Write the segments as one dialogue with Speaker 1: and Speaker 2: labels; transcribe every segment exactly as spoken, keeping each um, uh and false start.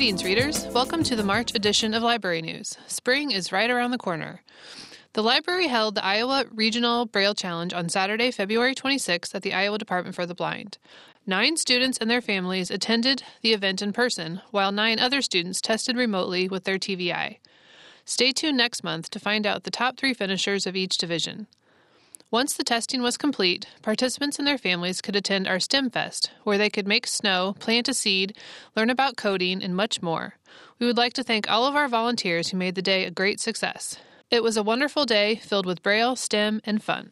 Speaker 1: Greetings, readers. Welcome to the March edition of Library News. Spring is right around the corner. The library held the Iowa Regional Braille Challenge on Saturday, February twenty-sixth at the Iowa Department for the Blind. Nine students and their families attended the event in person, while nine other students tested remotely with their T V I. Stay tuned next month to find out the top three finishers of each division. Once the testing was complete, participants and their families could attend our STEM Fest, where they could make snow, plant a seed, learn about coding, and much more. We would like to thank all of our volunteers who made the day a great success. It was a wonderful day filled with Braille, STEM, and fun.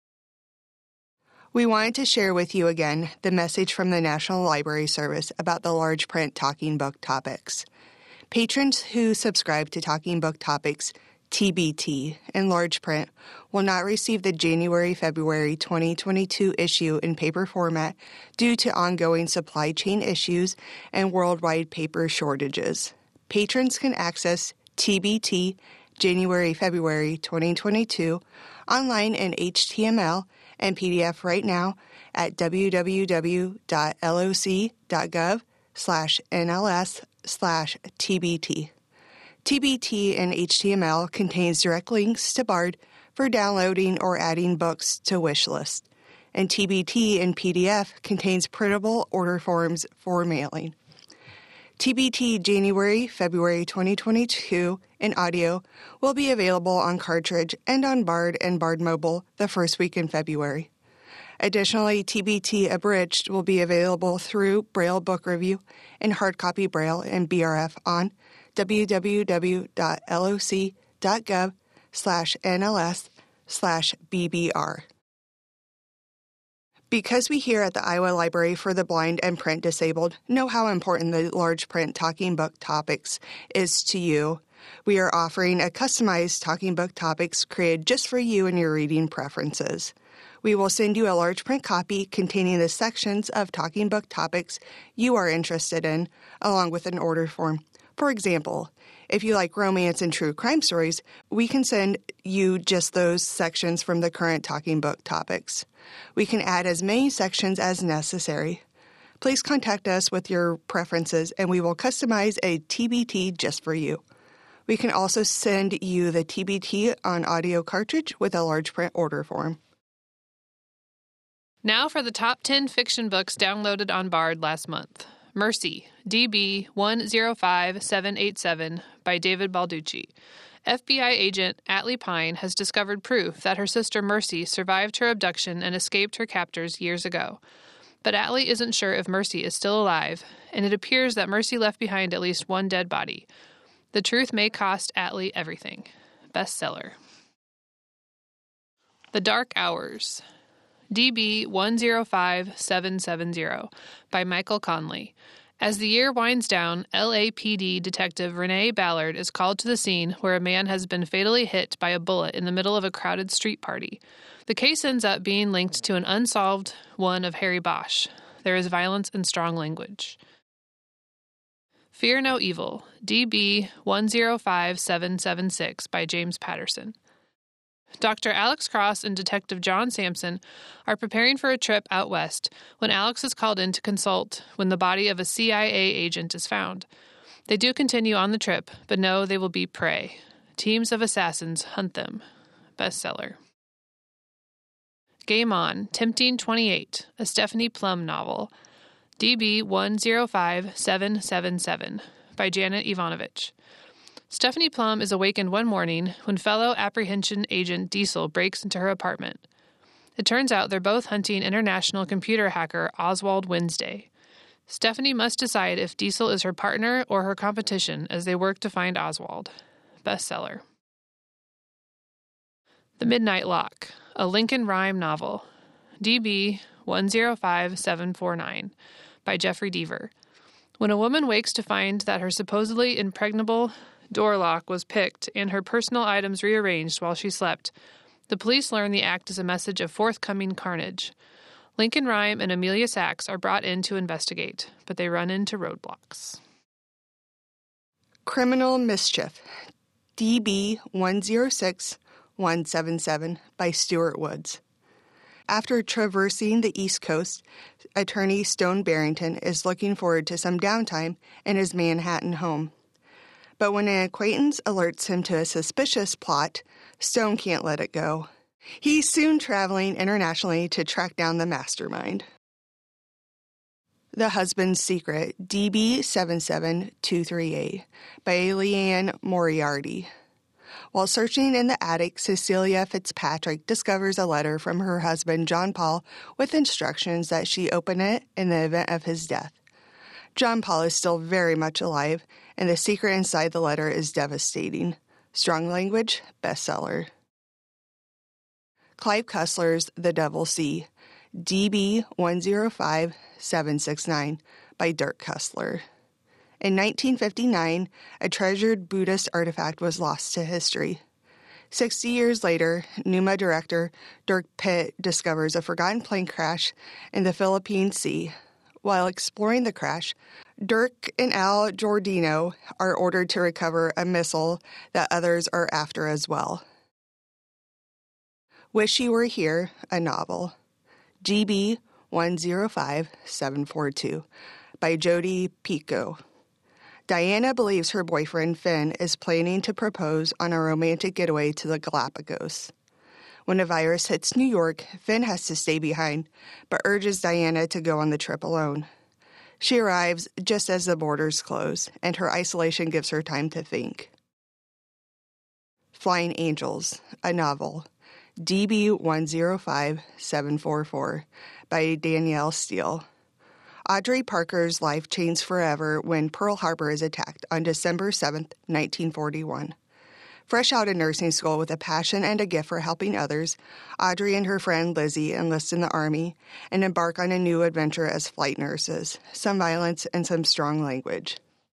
Speaker 2: We wanted to share with you again the message from the National Library Service about the large print Talking Book Topics. Patrons who subscribe to Talking Book Topics T B T in large print will not receive the January-February twenty twenty-two issue in paper format due to ongoing supply chain issues and worldwide paper shortages. Patrons can access T B T January-February twenty twenty-two online in H T M L and P D F right now at www.loc.gov slash NLS slash TBT. T B T in H T M L contains direct links to Bard for downloading or adding books to wish list, and T B T in P D F contains printable order forms for mailing. T B T January-February twenty twenty-two in audio will be available on cartridge and on Bard and Bard Mobile the first week in February. Additionally, T B T Abridged will be available through Braille Book Review and Hardcopy Braille and B R F on www.loc.gov slash NLS slash BBR. Because we here at the Iowa Library for the Blind and Print Disabled know how important the large print Talking Book Topics is to you, we are offering a customized Talking Book Topics created just for you and your reading preferences. We will send you a large print copy containing the sections of Talking Book Topics you are interested in, along with an order form. For example, if you like romance and true crime stories, we can send you just those sections from the current Talking Book Topics. We can add as many sections as necessary. Please contact us with your preferences and we will customize a T B T just for you. We can also send you the T B T on audio cartridge with a large print order form.
Speaker 1: Now for the top ten fiction books downloaded on Bard last month. Mercy, D B one zero five seven eight seven by David Balducci. F B I agent Atlee Pine has discovered proof that her sister Mercy survived her abduction and escaped her captors years ago. But Atlee isn't sure if Mercy is still alive, and it appears that Mercy left behind at least one dead body. The truth may cost Atlee everything. Bestseller. The Dark Hours, D B one zero five seven seven zero by Michael Conley. As the year winds down, L A P D detective Renee Ballard is called to the scene where a man has been fatally hit by a bullet in the middle of a crowded street party. The case ends up being linked to an unsolved one of Harry Bosch. There is violence and strong language. Fear No Evil, D B one zero five seven seven six by James Patterson. Doctor Alex Cross and Detective John Sampson are preparing for a trip out west when Alex is called in to consult when the body of a C I A agent is found. They do continue on the trip, but know they will be prey. Teams of assassins hunt them. Bestseller. Game On, Tempting twenty-eight, a Stephanie Plum novel. D B one zero five seven seven seven by Janet Ivanovich. Stephanie Plum is awakened one morning when fellow apprehension agent Diesel breaks into her apartment. It turns out they're both hunting international computer hacker Oswald Wednesday. Stephanie must decide if Diesel is her partner or her competition as they work to find Oswald. Bestseller. The Midnight Lock, a Lincoln Rhyme novel. D B one zero five seven four nine by Jeffrey Deaver. When a woman wakes to find that her supposedly impregnable door lock was picked and her personal items rearranged while she slept, the police learn the act is a message of forthcoming carnage. Lincoln Rhyme and Amelia Sachs are brought in to investigate, but they run into roadblocks.
Speaker 2: Criminal Mischief, D B one zero six one seven seven by Stuart Woods. After traversing the East Coast, attorney Stone Barrington is looking forward to some downtime in his Manhattan home. But when an acquaintance alerts him to a suspicious plot, Stone can't let it go. He's soon traveling internationally to track down the mastermind. The Husband's Secret, D B seven seven two three eight, by Leanne Moriarty. While searching in the attic, Cecilia Fitzpatrick discovers a letter from her husband, John Paul, with instructions that she open it in the event of his death. John Paul is still very much alive, and the secret inside the letter is devastating. Strong language, bestseller. Clive Cussler's The Devil's Sea, D B one zero five seven six nine, by Dirk Cussler. In nineteen fifty-nine, a treasured Buddhist artifact was lost to history. Sixty years later, Numa director Dirk Pitt discovers a forgotten plane crash in the Philippine Sea. While exploring the crash, Dirk and Al Giordino are ordered to recover a missile that others are after as well. Wish You Were Here, a novel, G B one zero five seven four two, by Jodi Picoult. Diana believes her boyfriend, Finn, is planning to propose on a romantic getaway to the Galapagos. When a virus hits New York, Finn has to stay behind, but urges Diana to go on the trip alone. She arrives just as the borders close, and her isolation gives her time to think. Flying Angels, a novel, D B one zero five seven four four, by Danielle Steele. Audrey Parker's life changed forever when Pearl Harbor is attacked on December seventh, nineteen forty-one. Fresh out of nursing school with a passion and a gift for helping others, Audrey and her friend Lizzie enlist in the Army and embark on a new adventure as flight nurses, some violence and some strong language.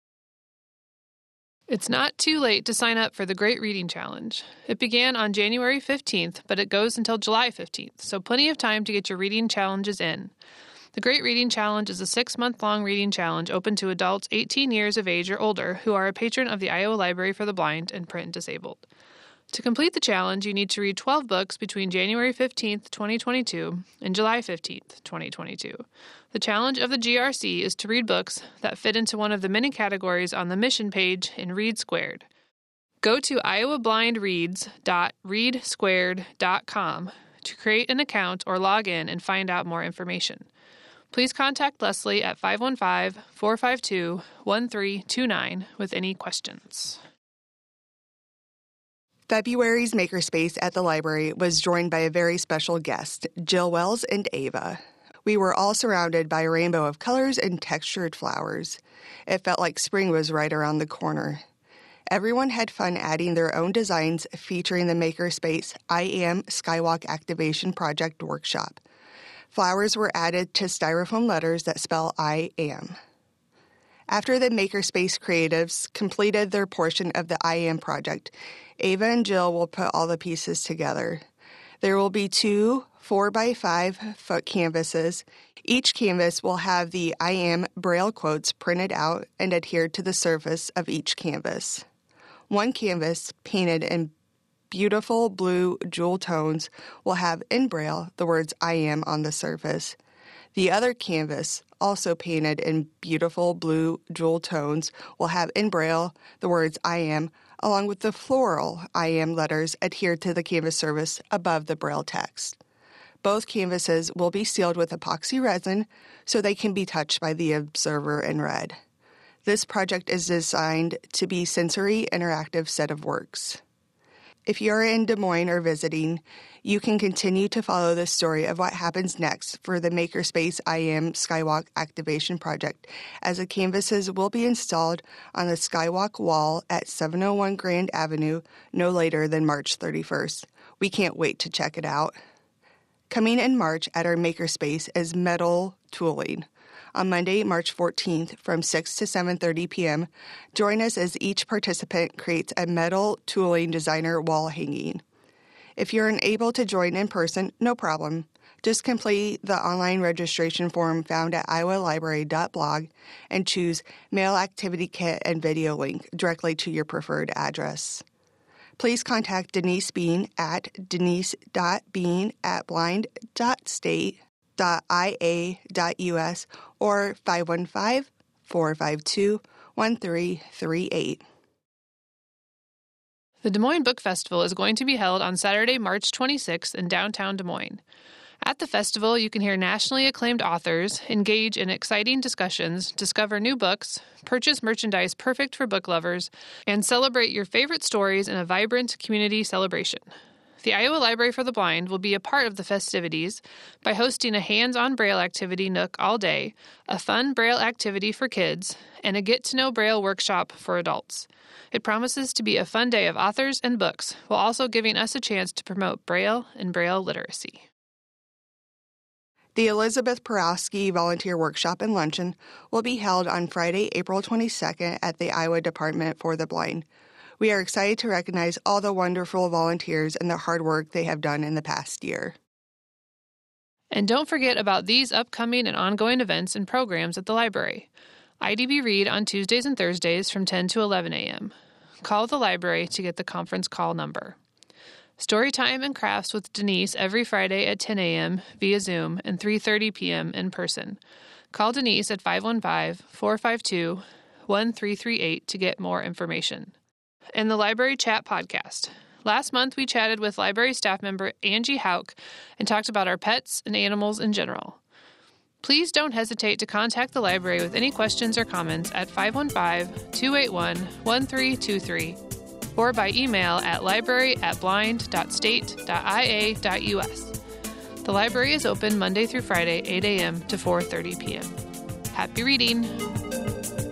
Speaker 1: It's not too late to sign up for the Great Reading Challenge. It began on January fifteenth, but it goes until July fifteenth, so plenty of time to get your reading challenges in. The Great Reading Challenge is a six-month-long reading challenge open to adults eighteen years of age or older who are a patron of the Iowa Library for the Blind and Print and Disabled. To complete the challenge, you need to read twelve books between January fifteenth, twenty twenty-two and July fifteenth, twenty twenty-two. The challenge of the G R C is to read books that fit into one of the many categories on the mission page in Read Squared. Go to iowa blind reads dot read squared dot com to create an account or log in and find out more information. Please contact Leslie at five one five, four five two, one three two nine with any questions.
Speaker 2: February's Makerspace at the library was joined by a very special guest, Jill Wells and Ava. We were all surrounded by a rainbow of colors and textured flowers. It felt like spring was right around the corner. Everyone had fun adding their own designs featuring the Makerspace I Am Skywalk Activation Project workshop. Flowers were added to styrofoam letters that spell I am. After the Makerspace creatives completed their portion of the I Am project, Ava and Jill will put all the pieces together. There will be two four by five foot canvases. Each canvas will have the I Am Braille quotes printed out and adhered to the surface of each canvas. One canvas, painted in beautiful blue jewel tones, will have in Braille the words I am on the surface. The other canvas, also painted in beautiful blue jewel tones, will have in Braille the words I am, along with the floral I am letters adhered to the canvas surface above the Braille text. Both canvases will be sealed with epoxy resin so they can be touched by the observer and read. This project is designed to be a sensory interactive set of works. If you're in Des Moines or visiting, you can continue to follow the story of what happens next for the Makerspace I Am Skywalk Activation Project, as the canvases will be installed on the Skywalk wall at seven oh one Grand Avenue no later than March thirty-first. We can't wait to check it out. Coming in March at our Makerspace is metal tooling. On Monday, March fourteenth, from six to seven thirty p.m., join us as each participant creates a metal tooling designer wall hanging. If you're unable to join in person, no problem. Just complete the online registration form found at iowa library dot blog and choose Mail Activity Kit and Video Link directly to your preferred address. please contact Denise Bean at denise dot bean at blind dot state dot i a dot u s or five one five, four five two, one three three eight.
Speaker 1: The Des Moines Book Festival is going to be held on Saturday, March twenty-sixth in downtown Des Moines. At the festival, you can hear nationally acclaimed authors, engage in exciting discussions, discover new books, purchase merchandise perfect for book lovers, and celebrate your favorite stories in a vibrant community celebration. The Iowa Library for the Blind will be a part of the festivities by hosting a hands-on Braille activity nook all day, a fun Braille activity for kids, and a get-to-know Braille workshop for adults. It promises to be a fun day of authors and books, while also giving us a chance to promote Braille and Braille literacy.
Speaker 2: The Elizabeth Porowski Volunteer Workshop and Luncheon will be held on Friday, April twenty-second at the Iowa Department for the Blind. We are excited to recognize all the wonderful volunteers and the hard work they have done in the past year.
Speaker 1: And don't forget about these upcoming and ongoing events and programs at the library. I D B Read on Tuesdays and Thursdays from ten to eleven a.m. Call the library to get the conference call number. Storytime and Crafts with Denise every Friday at ten a.m. via Zoom and three thirty p.m. in person. Call Denise at five one five, four five two, one three three eight to get more information. And the Library Chat Podcast. Last month, we chatted with library staff member Angie Hauk and talked about our pets and animals in general. Please don't hesitate to contact the library with any questions or comments at five one five, two eight one, one three two three or by email at library at blind dot state dot i a dot u s. The library is open Monday through Friday, eight a.m. to four thirty p.m. Happy reading!